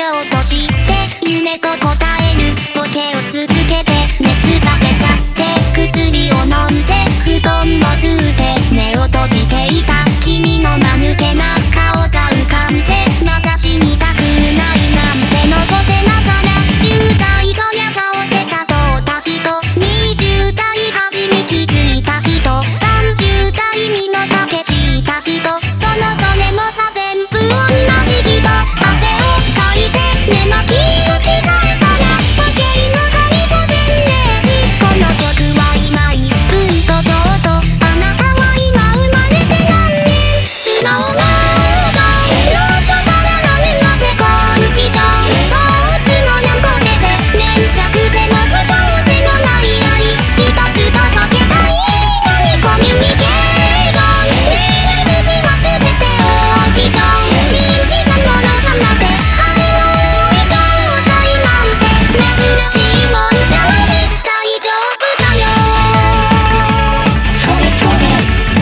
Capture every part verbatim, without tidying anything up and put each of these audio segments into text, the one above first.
強として夢と答えるボケを続けて熱が出ちゃって薬を飲んで布団も拭うて目を閉じていた君の間抜けな顔が浮かんでまた死にたくないなんて残せながらじゅう代ドヤ顔で悟った人にじゅう代初め気づいた人さんじゅう代身の丈した人そのどれもが全部同じ人汗をかいて寝巻きを着替えたら時計の針が全0時この曲は今いっぷんとちょうどあなたは今生まれて何年スローモーション幼少から何年までコンビジョンそうつのにゃんこでで粘着でも不条でのない愛一つ届けたいのにコミュニケーション見るすべは全てオーディション真偽がもろかなって恥の多い正体なんて珍しいもんじゃないし大丈夫だよそれそれ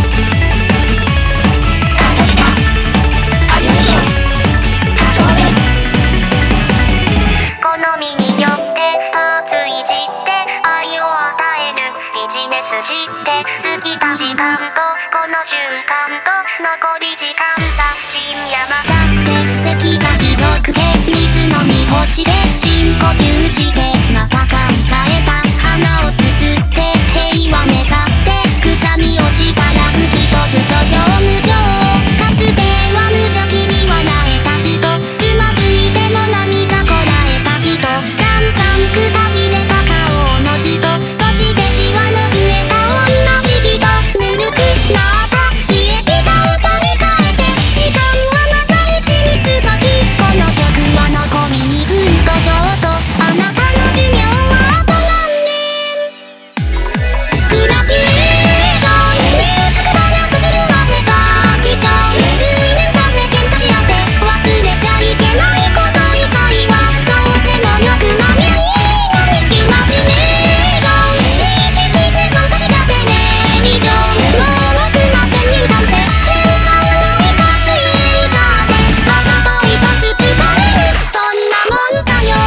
私だ歩みよたとえ好みによってパーツいじって愛を与えるビジネスして過ぎた時間とこの瞬間と残り時間だ深夜まだって席が広くて水飲み干しで深呼吸してまた考えた花をすすって平和願ってくしゃみをしたら吹き飛ぶ諸行無常かつては無邪気に笑えた人つまずいても涙こらえた人だんだんくたびれた顔の人そしてシワの増えた同じ人ぬるくなった冷えピタを取り替えて時間はまた石につばきこの曲は残りにふんとちょうどあなたの寿命はあと何年グラデュエーション明確からそちるまでパーティション数年間で喧嘩し合って忘れちゃいけないこと以外はどうでもよくなみゃいいのにイマジネーション刺激で参加しちゃってねリジョン盲目な先入観で変化をないか水泳だってあざと一つ疲れるそんなもんだよ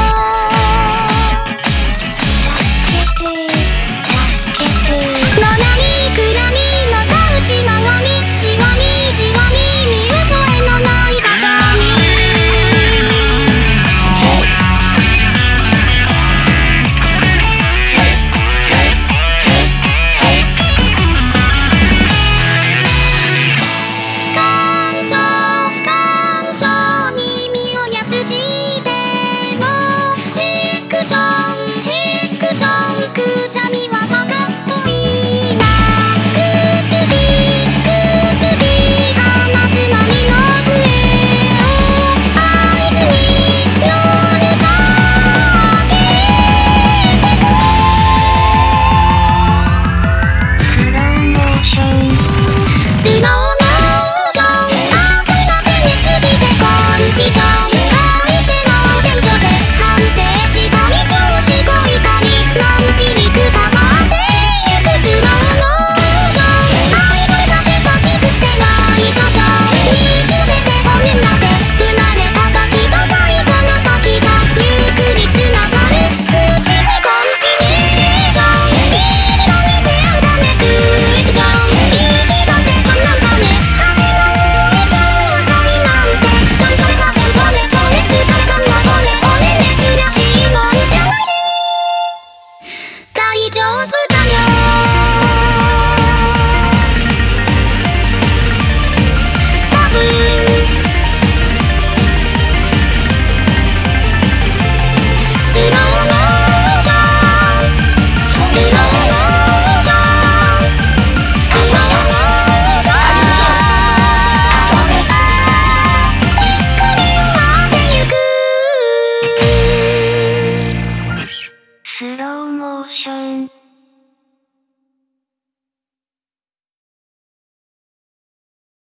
助けて助けてのなにくらにのたうちなのにじわにじわに見る声のない場所に感傷感傷に身をやつしてもフィクションフィクションくしゃみはバカっぽいな薬薬鼻つまみの笛を合図に夜が明けてくスローモーションスローモーション汗が手についてコンビジョン会社の天井で反省したり調子こいたりのんびりくたばってゆくスローモーション愛がだけ欲しくてワイドショーに気づいてごねんだって生まれた時と最後の時がゆっくりつながる不思議コンビネーション一度に出会うためクイズジョンいい人ってこんなんかね恥の多い正体なんてなんかれば全それそれ疲れたんだこれ俺珍しいもんじゃないし大丈夫だよ多分スローモーションスローモーションスローモーションゆっくり終わってゆくスローモーション